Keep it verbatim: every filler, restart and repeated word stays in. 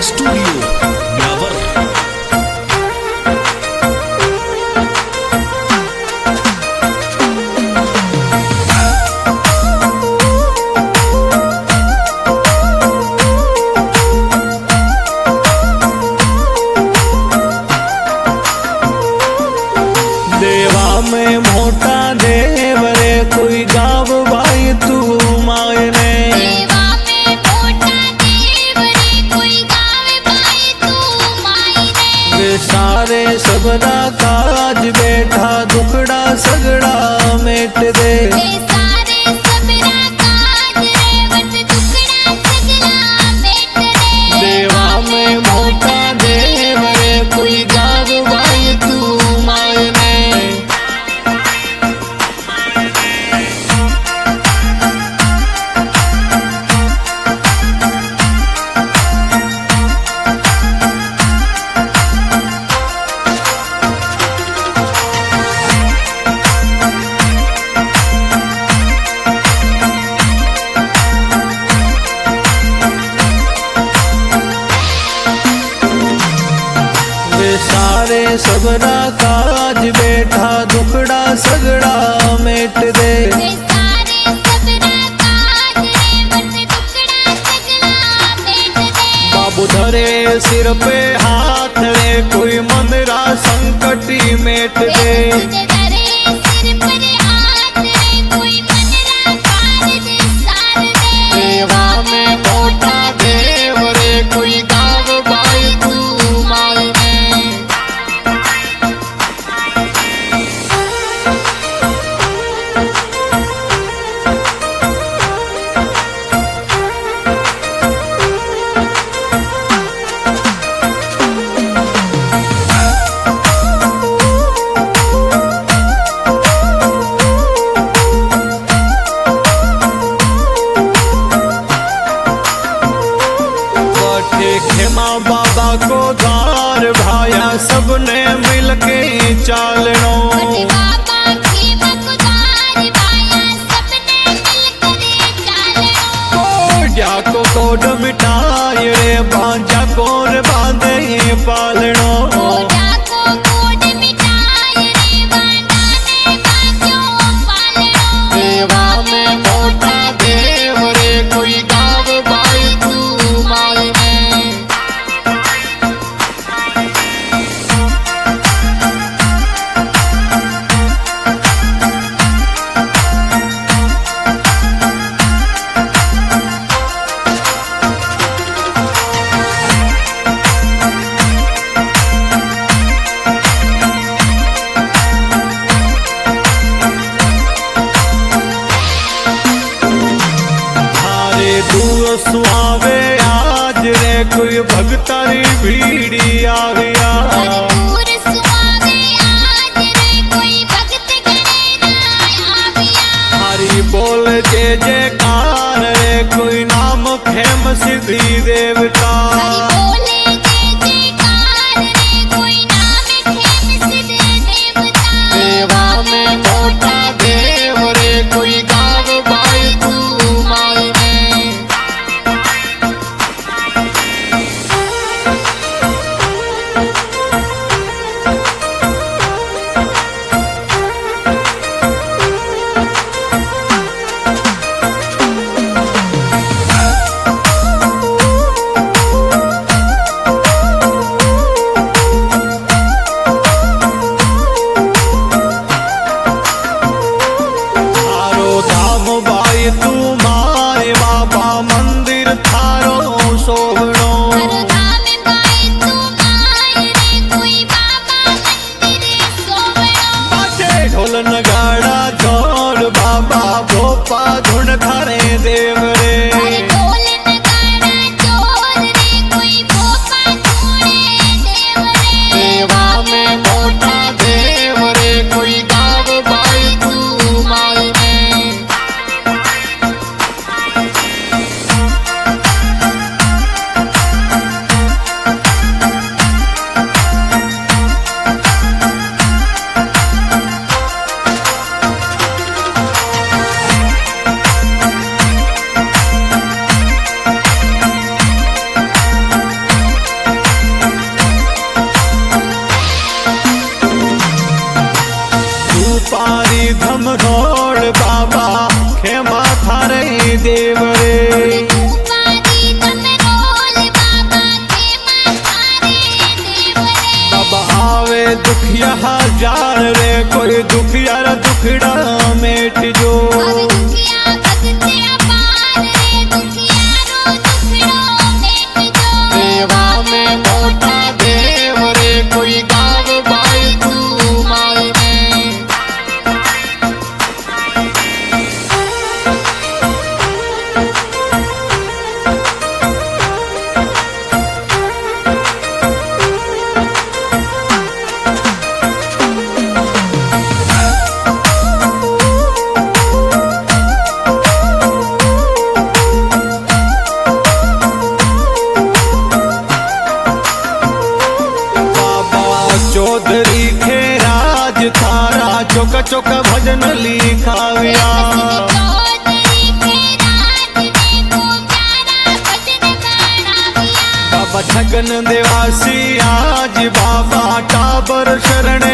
Studio Beawar. देवा में मोटा देव रे कोई गाव भाई तू मायने। देवा में मोटा देव रे कोई गावे भाई तू मायने। वे सारे सबरा काज बैठा दुखड़ा सगड़ा मेट दे। वे सारे सबरा काज रे वट दुखड़ा सगड़ा मेट दे। देवा में मोटा देव रे कोई गाव भाई तू मायने। सारे सबरा काज बैठा दुखड़ा सगड़ा मेट दे। वे सारे सबरा काज रे वट दुखड़ा सगड़ा मेट दे। बाबू धरे सिर पे हाथ रे कोई मंदरा संकटी मेट दे। वे धरे सिर पर हाथ रे कोई मनरा कारज सार दे। देवा में मोटा देव रे कोई गाव भाई तू मायने। खेमा बाबा को द्वार भाया सबने मिलके चालनो। बाबा के मकुदार भाया सबने मिलकर चालनो। कोड्या को कोड मिटाए रे बांझा कोर बांधे पालनो। कोड्या को कोड मिटाए रे बांधा ने बांधो पालनो। देवा में मोटा देव रे कोई गाव भाई तू मायने। दूर सुहावे आज रे कोई भक्तारी भीड़ी आ गया। दूर सुहावे आज रे कोई भक्त घरे आ गया। हरि बोल जय जयकार रे कोई नाम खेम सिद्धि देवता। हरि बोले जय जयकार रे कोई नाम खेम सिद्ध देवता। देवा में मोटा देव रे कोई गाव भाई तू मायने। तू माय बाबा मंदिर थारो सोहणो। धाम भाई तू माय रे कोई बाबा मंदिर सोवणो। बाजे ढोल नगाड़ा जोड़ बाबा भोपा धुन थारे देव रे। अरे ढोल नगाड़ा जोर रे कोई भोपा धूणे देव रे। देवा में मोटा देव रे कोई गाव भाई तू मायने। चौका भजन लिखाव्या चौधरी के राज देखो प्यारा भजन गाणाव्या बाबा छगन देवासी आज बाबा टाबर शरणे